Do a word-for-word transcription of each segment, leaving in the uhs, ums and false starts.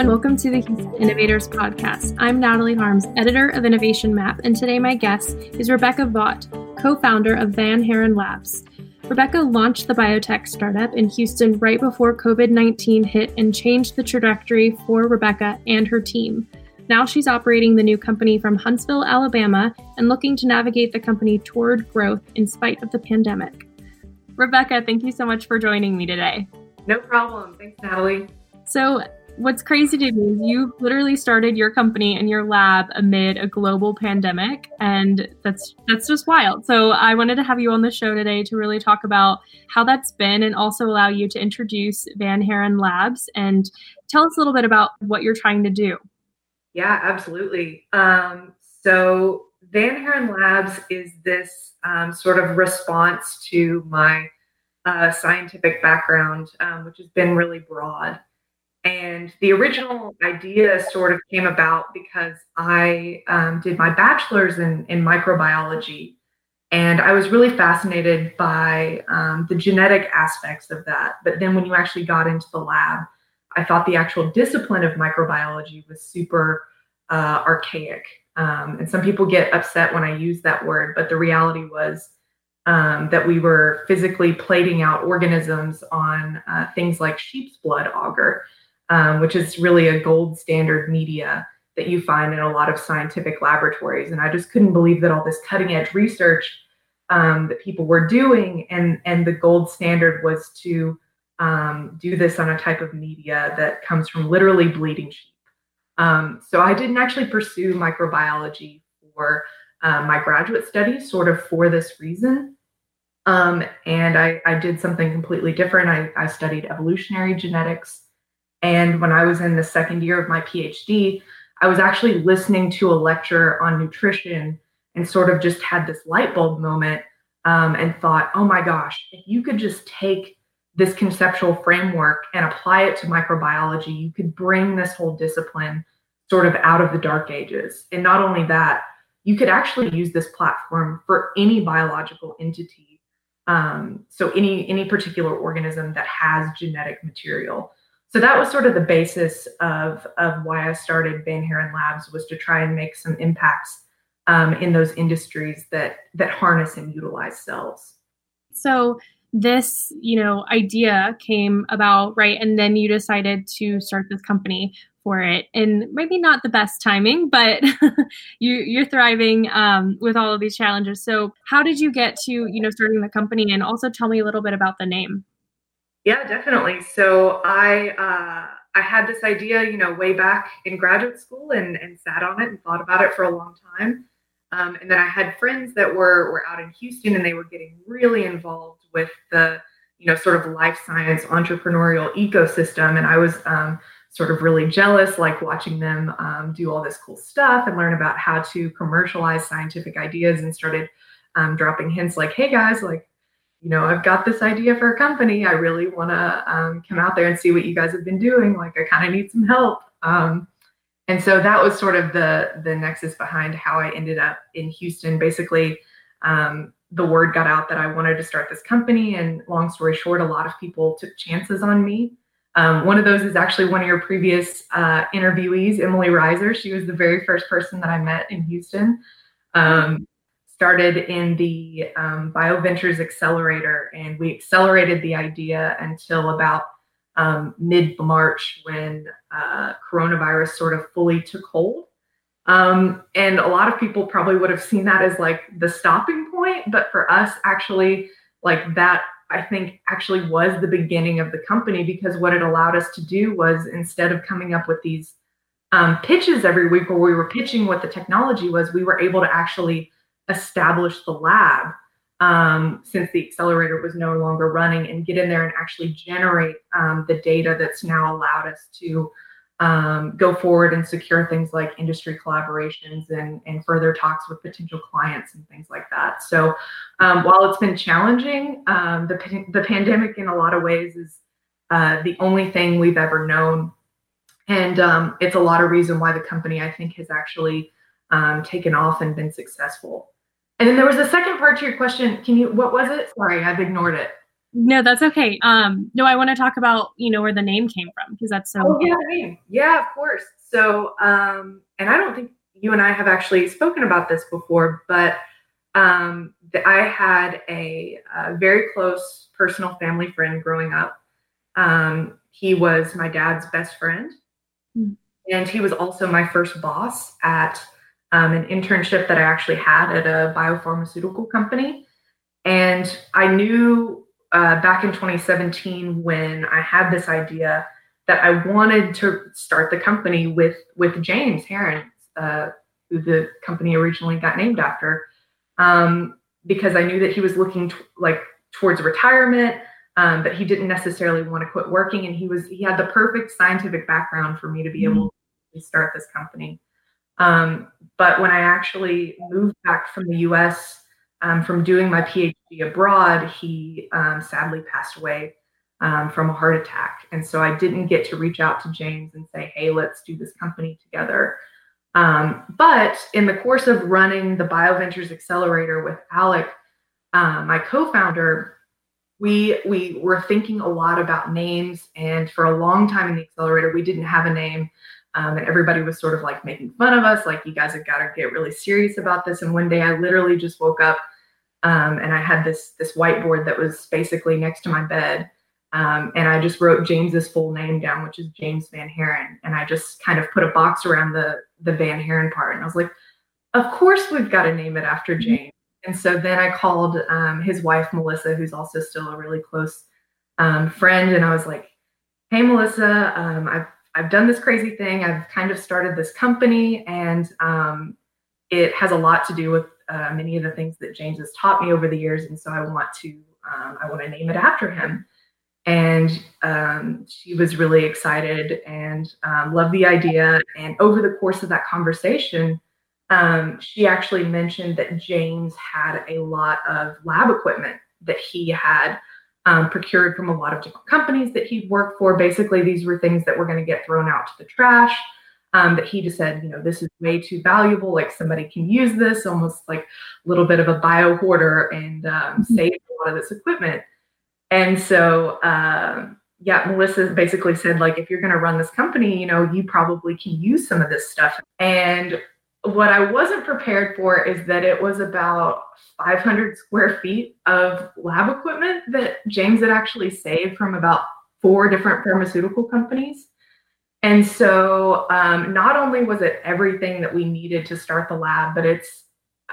and welcome to the Houston Innovators Podcast. I'm Natalie Harms, editor of Innovation Map, and today my guest is Rebecca Vaught, co-founder of Van Haren Labs. Rebecca launched the biotech startup in Houston right before covid nineteen hit and changed the trajectory for Rebecca and her team. Now she's operating the new company from Huntsville, Alabama, and looking to navigate the company toward growth in spite of the pandemic. Rebecca, thank you so much for joining me today. No problem. Thanks, Natalie. So what's crazy to me is you literally started your company and your lab amid a global pandemic, and that's that's just wild. So I wanted to have you on the show today to really talk about how that's been and also allow you to introduce Van Haren Labs and tell us a little bit about what you're trying to do. Yeah, absolutely. Um, so Van Haren Labs is this um, sort of response to my uh, scientific background, um, which has been really broad. And the original idea sort of came about because I um, did my bachelor's in, in microbiology, and I was really fascinated by um, the genetic aspects of that. But then when you actually got into the lab, I thought the actual discipline of microbiology was super uh, archaic. Um, and some people get upset when I use that word, but the reality was um, that we were physically plating out organisms on uh, things like sheep's blood agar, um, which is really a gold standard media that you find in a lot of scientific laboratories. And I just couldn't believe that all this cutting edge research um, that people were doing, and, and the gold standard was to um, do this on a type of media that comes from literally bleeding sheep. Um, so I didn't actually pursue microbiology for uh, my graduate studies, sort of for this reason. Um, and I, I did something completely different. I, I studied evolutionary genetics. And when I was in the second year of my PhD, I was actually listening to a lecture on nutrition and sort of just had this light bulb moment um, and thought, oh my gosh, if you could just take this conceptual framework and apply it to microbiology, you could bring this whole discipline sort of out of the dark ages. And not only that, you could actually use this platform for any biological entity. Um, so any, any particular organism that has genetic material. So that was sort of the basis of, of why I started Van Haren Labs, was to try and make some impacts um, in those industries that, that harness and utilize cells. So this, you know, idea came about, right? And then you decided to start this company for it. And maybe not the best timing, but you, you're thriving um, with all of these challenges. So how did you get to, you know, starting the company? And also tell me a little bit about the name. Yeah, definitely. So I uh, I had this idea, you know, way back in graduate school, and, and sat on it and thought about it for a long time. Um, and then I had friends that were, were out in Houston, and they were getting really involved with the, you know, sort of life science entrepreneurial ecosystem. And I was um, sort of really jealous, like watching them um, do all this cool stuff and learn about how to commercialize scientific ideas, and started um, dropping hints like, hey guys, like, you know, I've got this idea for a company. I really want to um, come out there and see what you guys have been doing. Like, I kind of need some help. Um, And so that was sort of the, the nexus behind how I ended up in Houston. Basically, um, the word got out that I wanted to start this company. And long story short, a lot of people took chances on me. Um, one of those is actually one of your previous uh, interviewees, Emily Reiser. She was the very first person that I met in Houston. Um, started in the um, BioVentures Accelerator, and we accelerated the idea until about Um, mid-March, when uh, coronavirus sort of fully took hold. Um, and a lot of people probably would have seen that as like the stopping point. But for us, actually, like that, I think actually was the beginning of the company, because what it allowed us to do was, instead of coming up with these um, pitches every week where we were pitching what the technology was, we were able to actually establish the lab. Um, since the accelerator was no longer running, and get in there and actually generate um, the data that's now allowed us to um, go forward and secure things like industry collaborations and, and further talks with potential clients and things like that. So um, while it's been challenging, um, the, the pandemic in a lot of ways is uh, the only thing we've ever known. And um, it's a lot of reason why the company, I think, has actually um, taken off and been successful. And then there was a second part to your question. Can you, what was it? Sorry, I've ignored it. No, that's okay. Um, no, I want to talk about, you know, where the name came from because that's so Oh, important. yeah, the name. Yeah, of course. So, um, and I don't think you and I have actually spoken about this before, but um, th- I had a, a very close personal family friend growing up. Um, he was my dad's best friend, Mm. and he was also my first boss at um, an internship that I actually had at a biopharmaceutical company. And I knew uh, back in twenty seventeen when I had this idea that I wanted to start the company with with James Heron, uh, who the company originally got named after, um, because I knew that he was looking t- like towards retirement, um, but he didn't necessarily want to quit working, and he was he had the perfect scientific background for me to be able to start this company. Um, but when I actually moved back from the U S um, from doing my PhD abroad, he um, sadly passed away um, from a heart attack. And so I didn't get to reach out to James and say, hey, let's do this company together. Um, but in the course of running the BioVentures Accelerator with Alec, uh, my co-founder, we we were thinking a lot about names. And for a long time in the accelerator, we didn't have a name. Um, and everybody was sort of like making fun of us, like, you guys have got to get really serious about this. And one day I literally just woke up um, and I had this this whiteboard that was basically next to my bed. Um, and I just wrote James's full name down, which is James Van Heron. And I just kind of put a box around the, the Van Heron part. And I was like, of course we've got to name it after James. And so then I called um, his wife, Melissa, who's also still a really close um, friend. And I was like, hey, Melissa, um, I've I've done this crazy thing. I've kind of started this company, and um, it has a lot to do with uh, many of the things that James has taught me over the years. And so I want to, um, I want to name it after him. And um, she was really excited and um, loved the idea. And over the course of that conversation, um, she actually mentioned that James had a lot of lab equipment that he had Um, procured from a lot of different companies that he'd worked for. Basically, these were things that were going to get thrown out to the trash. Um, that he just said, you know, this is way too valuable. Like, somebody can use this, almost like a little bit of a bio hoarder, and um, save a lot of this equipment. And so, uh, yeah, Melissa basically said, like, if you're going to run this company, you know, you probably can use some of this stuff. And what I wasn't prepared for is that it was about five hundred square feet of lab equipment that James had actually saved from about four different pharmaceutical companies. And so um, not only was it everything that we needed to start the lab, but it's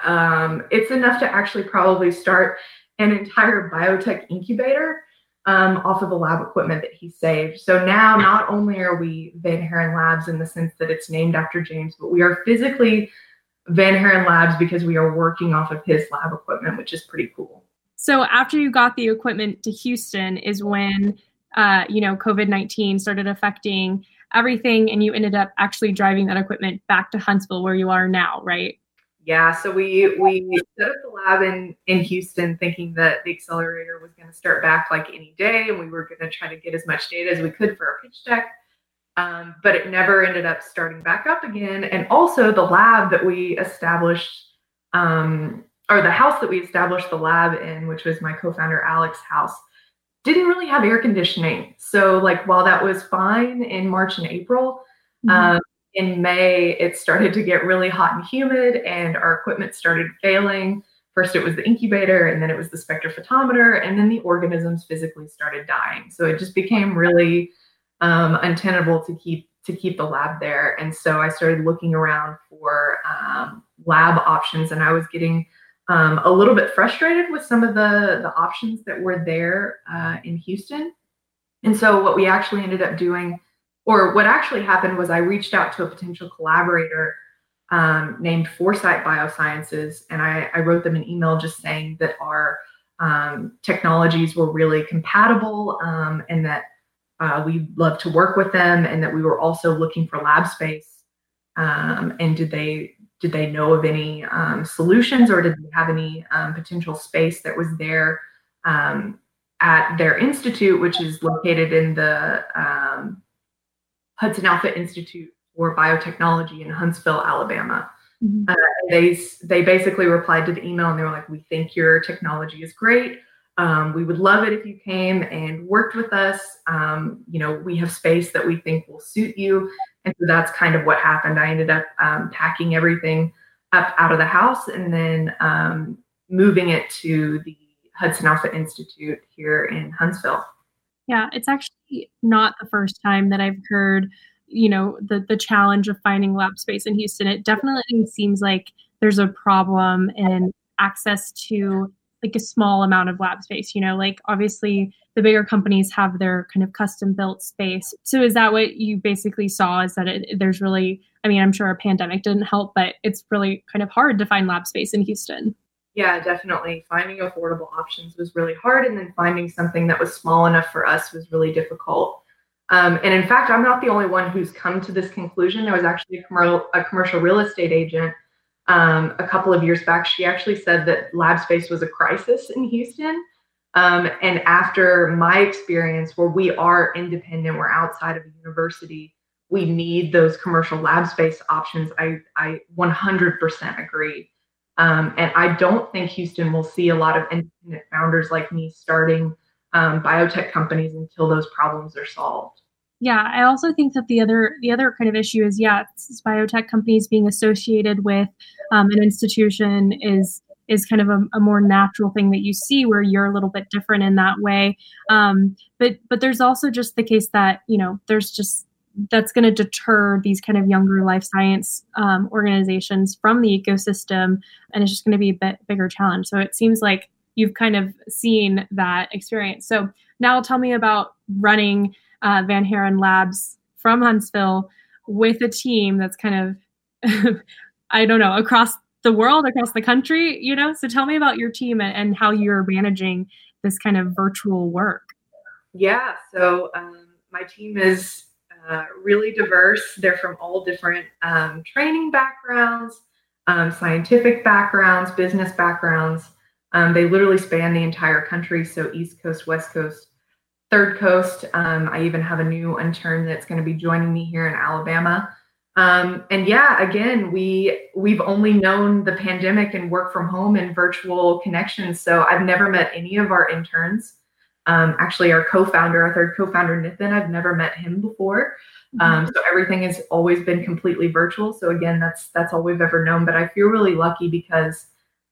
um, it's enough to actually probably start an entire biotech incubator um, off of the lab equipment that he saved. So now not only are we Van Heron Labs in the sense that it's named after James, but we are physically Van Heron Labs because we are working off of his lab equipment, which is pretty cool. So after you got the equipment to Houston is when, uh, you know, COVID nineteen started affecting everything, and you ended up actually driving that equipment back to Huntsville where you are now, right? Yeah, so we we set up the lab in, in Houston thinking that the accelerator was going to start back like any day, and we were going to try to get as much data as we could for our pitch deck. Um, but it never ended up starting back up again. And also the lab that we established, um, or the house that we established the lab in, which was my co-founder Alex's house, didn't really have air conditioning. So like while that was fine in March and April, mm-hmm. um, in May, it started to get really hot and humid, and our equipment started failing. First, it was the incubator, and then it was the spectrophotometer, and then the organisms physically started dying. So it just became really um, untenable to keep to keep the lab there. And so I started looking around for um, lab options, and I was getting um, a little bit frustrated with some of the, the options that were there uh, in Houston. And so what we actually ended up doing, or what actually happened, was I reached out to a potential collaborator um, named Foresight Biosciences, and I, I wrote them an email just saying that our um, technologies were really compatible um, and that uh, we'd love to work with them, and that we were also looking for lab space. Um, and did they did they know of any um, solutions, or did they have any um, potential space that was there um, at their institute, which is located in the um, Hudson Alpha Institute for Biotechnology in Huntsville, Alabama. Mm-hmm. Uh, they they basically replied to the email, and they were like, "We think your technology is great. Um, we would love it if you came and worked with us. Um, you know, we have space that we think will suit you. And so that's kind of what happened. I ended up um, packing everything up out of the house and then um, moving it to the Hudson Alpha Institute here in Huntsville. Yeah, it's actually not the first time that I've heard, you know, the the challenge of finding lab space in Houston. It definitely seems like there's a problem in access to like a small amount of lab space, you know, like obviously the bigger companies have their kind of custom built space. So is that what you basically saw, is that it, there's really, I mean, I'm sure a pandemic didn't help, but it's really kind of hard to find lab space in Houston. Yeah, definitely. Finding affordable options was really hard. And then finding something that was small enough for us was really difficult. Um, and in fact, I'm not the only one who's come to this conclusion. There was actually a commercial, a commercial real estate agent Um, a couple of years back. She actually said that lab space was a crisis in Houston. Um, and after my experience, where we are independent, we're outside of a university, we need those commercial lab space options. I, I one hundred percent agree. Um, and I don't think Houston will see a lot of independent founders like me starting um, biotech companies until those problems are solved. Yeah, I also think that the other the other kind of issue is, yeah, it's biotech companies being associated with um, an institution is is kind of a, a more natural thing that you see, where you're a little bit different in that way. Um, but but there's also just the case that, you know, there's just that's going to deter these kind of younger life science um, organizations from the ecosystem, and it's just going to be a bit bigger challenge. So it seems like you've kind of seen that experience. So now tell me about running Uh, Van Haren Labs from Huntsville with a team that's kind of, I don't know, across the world, across the country, you know? So tell me about your team and, and how you're managing this kind of virtual work. Yeah, so um, my team is uh, really diverse. They're from all different um, training backgrounds, um, scientific backgrounds, business backgrounds. Um, they literally span the entire country, so East Coast, West Coast, Third Coast. Um, I even have a new intern that's going to be joining me here in Alabama. Um, and yeah, again, we, we've only known the pandemic and work from home and virtual connections. So I've never met any of our interns. Um, actually, our co-founder, our third co-founder, Nithin, I've never met him before. Um, so everything has always been completely virtual. So again, that's, that's all we've ever known. But I feel really lucky because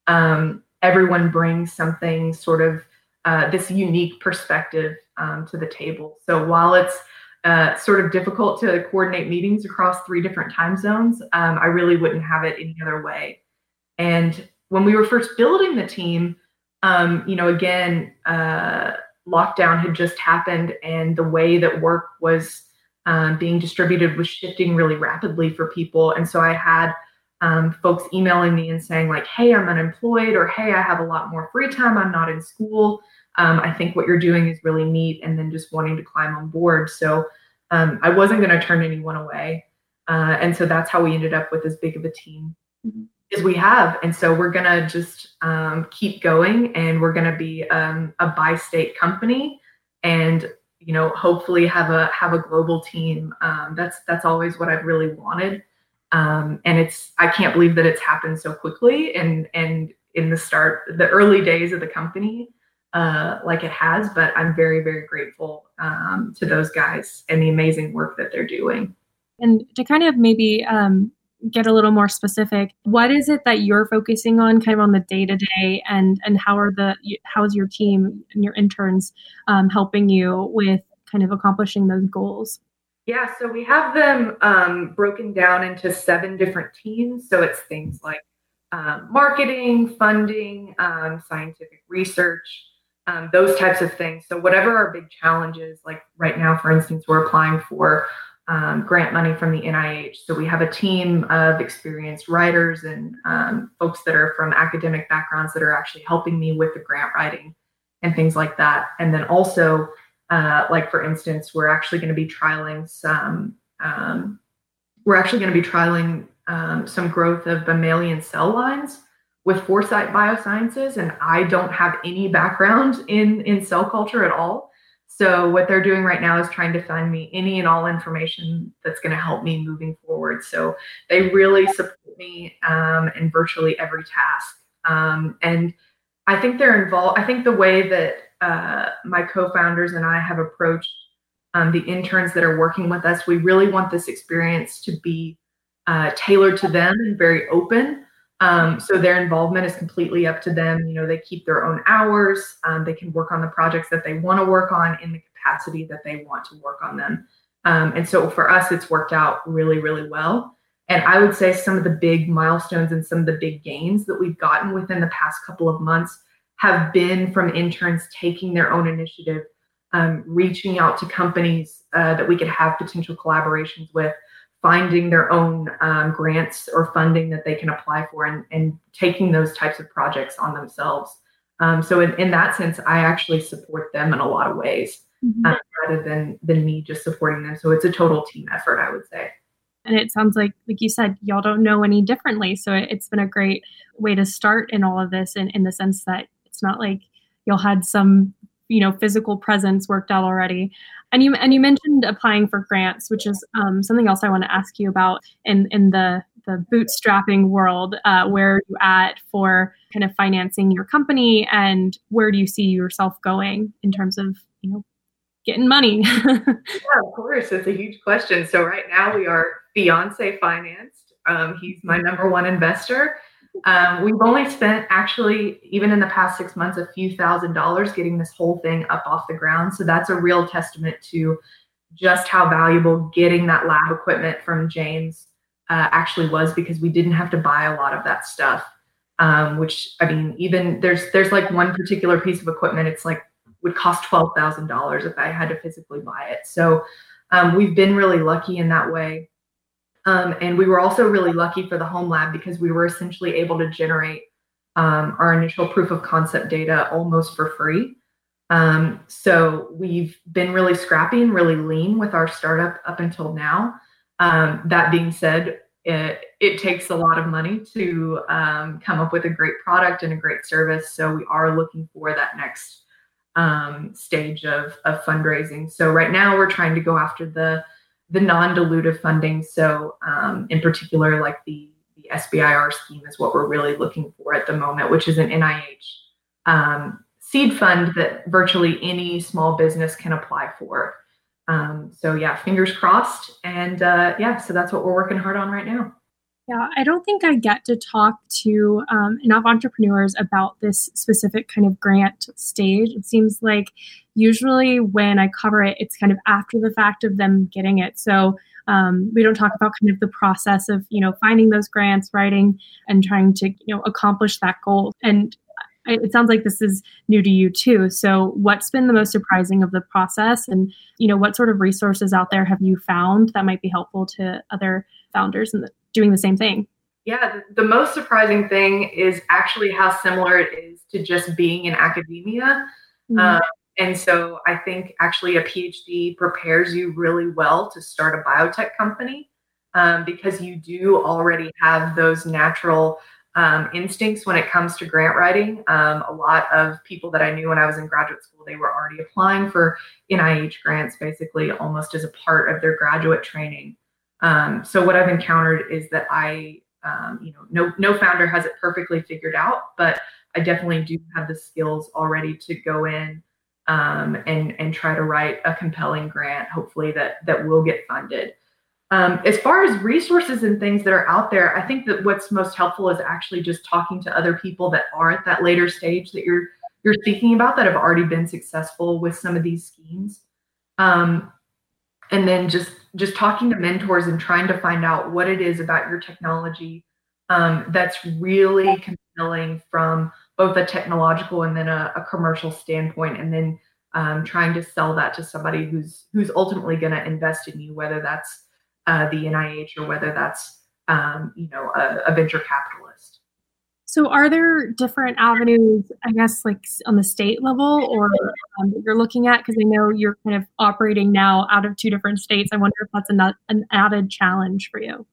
um, everyone brings something sort of uh, this unique perspective Um, to the table. So while it's uh, sort of difficult to coordinate meetings across three different time zones, um, I really wouldn't have it any other way. And when we were first building the team, um, you know, again, uh, lockdown had just happened, and the way that work was um, being distributed was shifting really rapidly for people. And so I had um, folks emailing me and saying like, hey, I'm unemployed, or hey, I have a lot more free time, I'm not in school. Um, I think what you're doing is really neat, and then just wanting to climb on board. So um, I wasn't going to turn anyone away. Uh, and so that's how we ended up with as big of a team mm-hmm. as we have. And so we're going to just um, keep going, and we're going to be um, a bi-state company, and, you know, hopefully have a, have a global team. Um, that's, that's always what I've really wanted. Um, and it's, I can't believe that it's happened so quickly. And, and in the start, the early days of the company, uh, like it has, but I'm very, very grateful um, to those guys and the amazing work that they're doing. And to kind of maybe um, get a little more specific, what is it that you're focusing on kind of on the day to day, and and how are the, how is your team and your interns um, helping you with kind of accomplishing those goals? Yeah, so we have them um, broken down into seven different teams. So it's things like um, marketing, funding, um, scientific research, Um, those types of things. So whatever our big challenges, like right now, for instance, we're applying for um, grant money from the N I H. So we have a team of experienced writers and um, folks that are from academic backgrounds that are actually helping me with the grant writing and things like that. And then also, uh, like for instance, we're actually going to be trialing some, um, we're actually going to be trialing um, some growth of mammalian cell lines with Foresight Biosciences, and I don't have any background in, in cell culture at all. So what they're doing right now is trying to find me any and all information that's going to help me moving forward. So they really support me um, in virtually every task. Um, and I think they're involved. I think the way that uh, my co-founders and I have approached um, the interns that are working with us, we really want this experience to be uh, tailored to them and very open. Um, so their involvement is completely up to them. You know, they keep their own hours. Um, they can work on the projects that they want to work on in the capacity that they want to work on them. Um, and so for us, it's worked out really, really well. And I would say some of the big milestones and some of the big gains that we've gotten within the past couple of months have been from interns taking their own initiative, um, reaching out to companies uh, that we could have potential collaborations with, finding their own um, grants or funding that they can apply for, and, and taking those types of projects on themselves. Um, so in, in that sense, I actually support them in a lot of ways, mm-hmm. uh, rather than, than me just supporting them. So it's a total team effort, I would say. And it sounds like, like you said, y'all don't know any differently. So it's been a great way to start in all of this, in, in the sense that it's not like y'all had some, you know, physical presence worked out already. And you and you mentioned applying for grants, which is um, something else I want to ask you about in, in the, the bootstrapping world. Uh, where are you at for kind of financing your company, and where do you see yourself going in terms of, you know, getting money? Yeah, of course. It's a huge question. So right now we are fiance financed. Um, he's my number one investor. Um, we've only spent, actually, even in the past six months, a few thousand dollars getting this whole thing up off the ground. So that's a real testament to just how valuable getting that lab equipment from James uh, actually was, because we didn't have to buy a lot of that stuff. Um, which, I mean, even there's there's like one particular piece of equipment, it's like would cost twelve thousand dollars if I had to physically buy it. So um, we've been really lucky in that way. Um, and we were also really lucky for the home lab, because we were essentially able to generate um, our initial proof of concept data almost for free. Um, so we've been really scrappy and really lean with our startup up until now. Um, that being said, it, it takes a lot of money to um, come up with a great product and a great service. So we are looking for that next um, stage of, of fundraising. So right now we're trying to go after the the non-dilutive funding. So um, in particular, like the, the S B I R scheme is what we're really looking for at the moment, which is an N I H um, seed fund that virtually any small business can apply for. Um, so yeah, fingers crossed. And uh, yeah, so that's what we're working hard on right now. Yeah, I don't think I get to talk to um, enough entrepreneurs about this specific kind of grant stage. It seems like usually when I cover it, it's kind of after the fact of them getting it. So um, we don't talk about kind of the process of, you know, finding those grants, writing, and trying to, you know, accomplish that goal. And it sounds like this is new to you too. So what's been the most surprising of the process? And, you know, what sort of resources out there have you found that might be helpful to other founders and doing the same thing? Yeah, the, the most surprising thing is actually how similar it is to just being in academia. Mm-hmm. Um, and so I think actually a PhD prepares you really well to start a biotech company, um, because you do already have those natural um, instincts when it comes to grant writing. Um, a lot of people that I knew when I was in graduate school, they were already applying for N I H grants, basically almost as a part of their graduate training. Um, so what I've encountered is that I, um, you know, no, no founder has it perfectly figured out, but I definitely do have the skills already to go in um, and, and try to write a compelling grant, hopefully that, that will get funded. Um, as far as resources and things that are out there, I think that what's most helpful is actually just talking to other people that are at that later stage that you're, you're speaking about, that have already been successful with some of these schemes. Um, And then just, just talking to mentors and trying to find out what it is about your technology um, that's really compelling from both a technological and then a, a commercial standpoint, and then um, trying to sell that to somebody who's who's ultimately going to invest in you, whether that's uh, the N I H or whether that's um, you know a, a venture capitalist. So are there different avenues, I guess, like on the state level or um, that you're looking at? Because I know you're kind of operating now out of two different states. I wonder if that's an, an added challenge for you.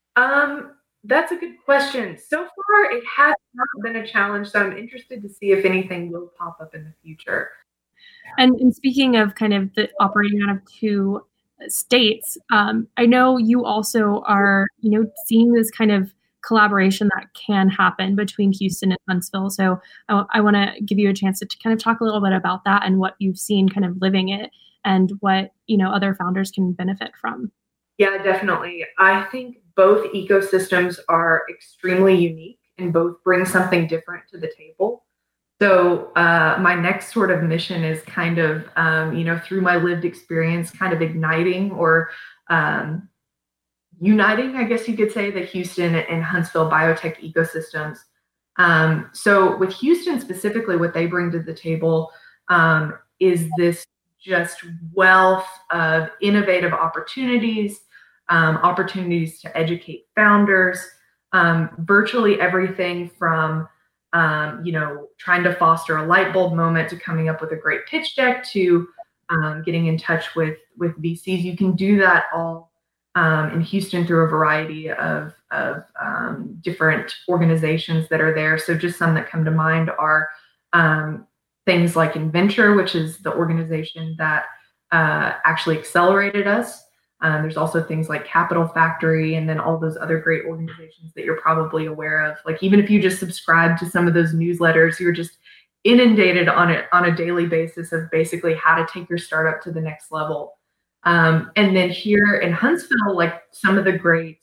Um, that's a good question. So far, it has not been a challenge. So I'm interested to see if anything will pop up in the future. And, and speaking of kind of the operating out of two states, um, I know you also are, you know, seeing this kind of collaboration that can happen between Houston and Huntsville. So I, I want to give you a chance to, to kind of talk a little bit about that and what you've seen kind of living it and what, you know, other founders can benefit from. Yeah, definitely. I think both ecosystems are extremely unique and both bring something different to the table. So uh, my next sort of mission is kind of, um, you know, through my lived experience, kind of igniting or um, uniting, I guess you could say, the Houston and Huntsville biotech ecosystems. Um, so with Houston specifically, what they bring to the table um, is this just wealth of innovative opportunities, um, opportunities to educate founders, um, virtually everything from Um, you know, trying to foster a light bulb moment to coming up with a great pitch deck to um, getting in touch with with V Cs. You can do that all um, in Houston through a variety of, of um, different organizations that are there. So just some that come to mind are um, things like Inventure, which is the organization that uh, actually accelerated us. Um, there's also things like Capital Factory, and then all those other great organizations that you're probably aware of. Like even if you just subscribe to some of those newsletters, you're just inundated on it on a daily basis of basically how to take your startup to the next level. Um, and then here in Huntsville, like some of the great,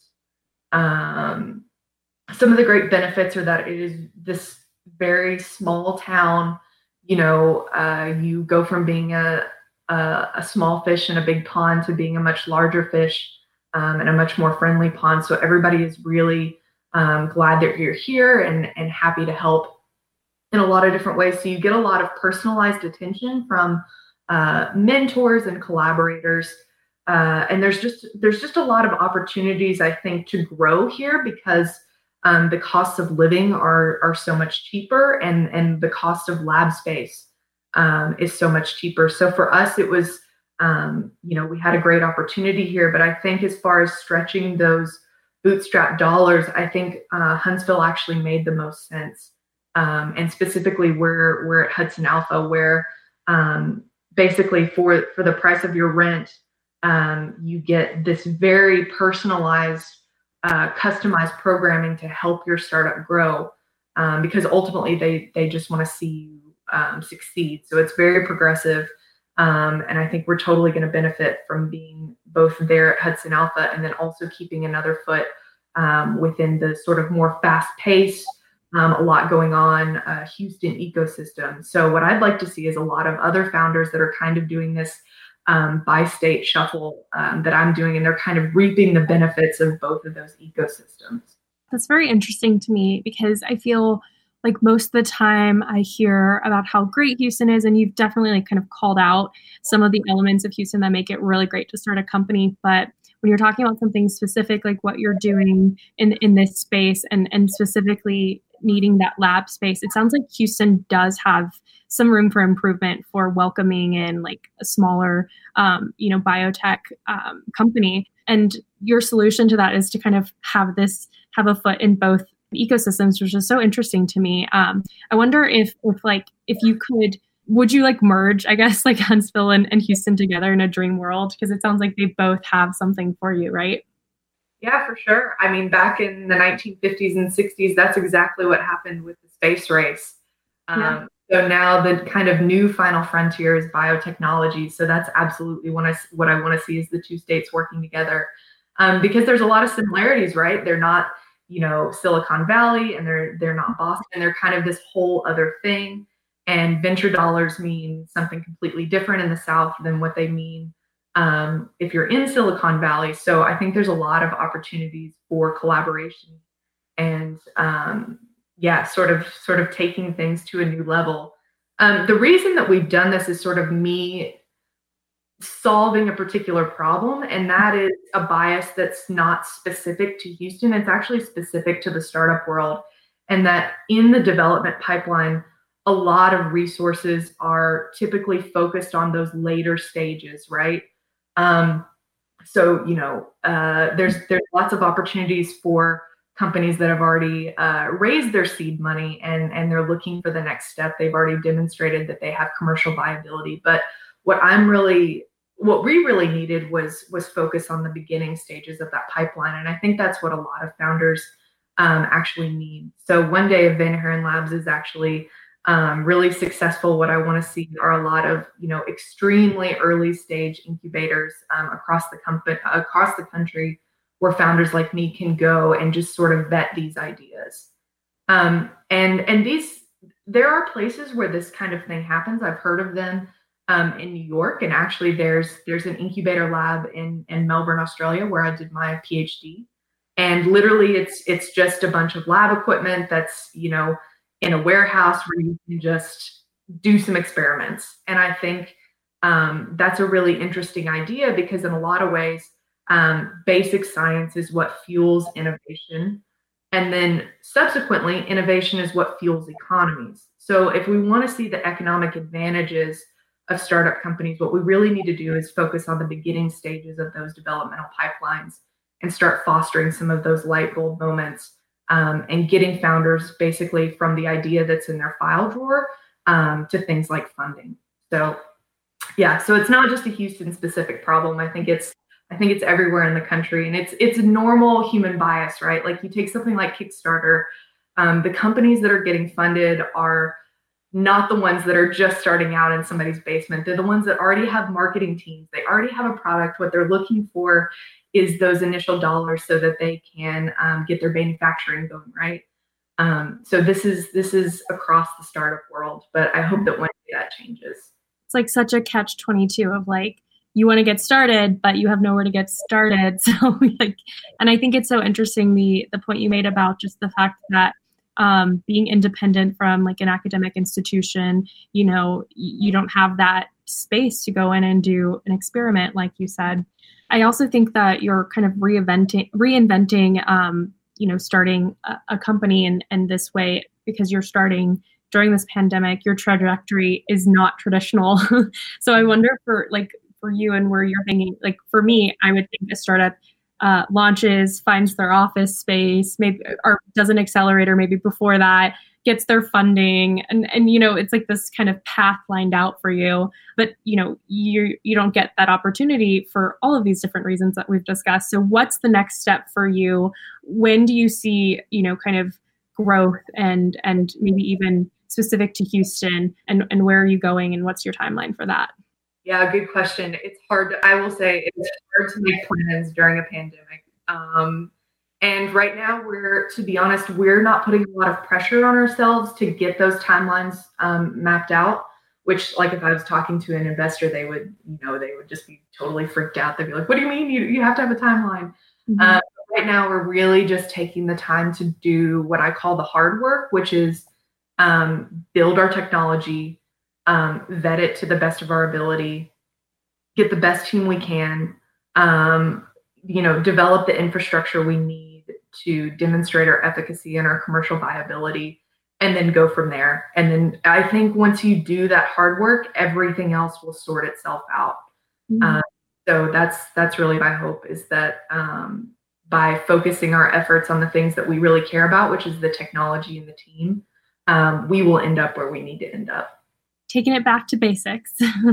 um, some of the great benefits are that it is this very small town. You know, uh, you go from being a Uh, a small fish in a big pond to being a much larger fish um, and a much more friendly pond. So everybody is really um, glad that you're here and, and happy to help in a lot of different ways. So you get a lot of personalized attention from uh, mentors and collaborators. Uh, and there's just there's just a lot of opportunities, I think, to grow here because um, the costs of living are are so much cheaper, and and the cost of lab space Um, is so much cheaper. So for us, it was, um, you know, we had a great opportunity here, but I think as far as stretching those bootstrap dollars, I think uh, Huntsville actually made the most sense. Um, and specifically we're, we're at Hudson Alpha, where um, basically for, for the price of your rent, um, you get this very personalized, uh, customized programming to help your startup grow um, because ultimately they, they just want to see you Um, succeed. So it's very progressive. Um, and I think we're totally going to benefit from being both there at Hudson Alpha and then also keeping another foot um, within the sort of more fast paced, um, a lot going on uh, Houston ecosystem. So what I'd like to see is a lot of other founders that are kind of doing this um, bi-state shuffle um, that I'm doing, and they're kind of reaping the benefits of both of those ecosystems. That's very interesting to me because I feel like most of the time I hear about how great Houston is, and you've definitely like kind of called out some of the elements of Houston that make it really great to start a company. But when you're talking about something specific, like what you're doing in, in this space and, and specifically needing that lab space, it sounds like Houston does have some room for improvement for welcoming in like a smaller, um, you know, biotech um, company. And your solution to that is to kind of have this, have a foot in both ecosystems, which is so interesting to me. Um, I wonder if, if like, if you could, would you like merge, I guess, like Huntsville and, and Houston together in a dream world? Because it sounds like they both have something for you, right? Yeah, for sure. I mean, back in the nineteen fifties and sixties, that's exactly what happened with the space race. Um, yeah. So now the kind of new final frontier is biotechnology. So that's absolutely what I, what I want to see is the two states working together um, because there's a lot of similarities, right? They're not, you know, Silicon Valley, and they're they're not Boston. They're kind of this whole other thing. And venture dollars mean something completely different in the South than what they mean um, if you're in Silicon Valley. So I think there's a lot of opportunities for collaboration and um, yeah, sort of sort of taking things to a new level. Um, the reason that we've done this is sort of me solving a particular problem, and that is a bias that's not specific to Houston. It's actually specific to the startup world, and that in the development pipeline, a lot of resources are typically focused on those later stages, right? Um, so, you know, uh, there's there's lots of opportunities for companies that have already uh, raised their seed money and, and they're looking for the next step. They've already demonstrated that they have commercial viability. But what I'm really, what we really needed was was focus on the beginning stages of that pipeline. And I think that's what a lot of founders um, actually mean. So one day of Van Haren Labs is actually um, really successful. What I want to see are a lot of, you know, extremely early stage incubators um, across the company, across the country, where founders like me can go and just sort of vet these ideas. Um, and and these, there are places where this kind of thing happens. I've heard of them um, in New York, and actually there's there's an incubator lab in in Melbourne, Australia, where I did my PhD. And literally, it's it's just a bunch of lab equipment that's, you know, in a warehouse where you can just do some experiments. And I think um, that's a really interesting idea, because in a lot of ways, um, basic science is what fuels innovation. And then subsequently, innovation is what fuels economies. So if we want to see the economic advantages of startup companies, what we really need to do is focus on the beginning stages of those developmental pipelines and start fostering some of those light bulb moments, um, and getting founders basically from the idea that's in their file drawer um, to things like funding. So yeah, so it's not just a Houston specific problem. I think it's I think it's everywhere in the country, and it's it's a normal human bias, right? Like you take something like Kickstarter, um, the companies that are getting funded are not the ones that are just starting out in somebody's basement. They're the ones that already have marketing teams. They already have a product. What they're looking for is those initial dollars so that they can um, get their manufacturing going, right? Um, so this is this is across the startup world, but I hope that one day that changes. It's like such a catch twenty-two of like, you want to get started, but you have nowhere to get started. So like, and I think it's so interesting, the the point you made about just the fact that um, being independent from like an academic institution, you know, you don't have that space to go in and do an experiment, like you said. I also think that you're kind of reinventing, reinventing, um, you know, starting a, a company in, in this way, because you're starting during this pandemic. Your trajectory is not traditional. So I wonder for like, for you and where you're thinking, like for me, I would think a startup uh, launches, finds their office space, maybe, or does an accelerator maybe before that, gets their funding, and and you know, it's like this kind of path lined out for you. But you know, you you don't get that opportunity for all of these different reasons that we've discussed. So what's the next step for you? When do you see, you know, kind of growth and and maybe even specific to Houston, and and where are you going, and what's your timeline for that? Yeah, good question. It's hard. To, I will say it's hard to make plans during a pandemic. Um, and right now, we're, to be honest, we're not putting a lot of pressure on ourselves to get those timelines um, mapped out. Which, like, if I was talking to an investor, they would, you know, they would just be totally freaked out. They'd be like, "What do you mean? You you have to have a timeline?" Mm-hmm. Uh, right now, we're really just taking the time to do what I call the hard work, which is um, build our technology. Um, vet it to the best of our ability, get the best team we can, um, you know, develop the infrastructure we need to demonstrate our efficacy and our commercial viability, and then go from there. And then I think once you do that hard work, everything else will sort itself out. Mm-hmm. Uh, so that's that's really my hope, is that um, by focusing our efforts on the things that we really care about, which is the technology and the team, um, we will end up where we need to end up. Taking it back to basics.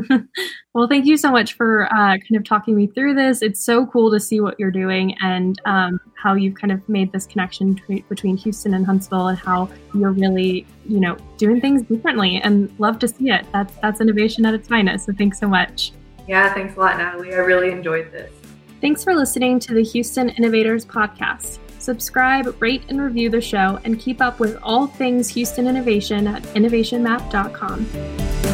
Well, thank you so much for uh, kind of talking me through this. It's so cool to see what you're doing, and um, how you've kind of made this connection t- between Houston and Huntsville, and how you're really, you know, doing things differently, and love to see it. That's, that's innovation at its finest. So thanks so much. Yeah, thanks a lot, Natalie. I really enjoyed this. Thanks for listening to the Houston Innovators Podcast. Subscribe, rate, and review the show, and keep up with all things Houston innovation at innovation map dot com.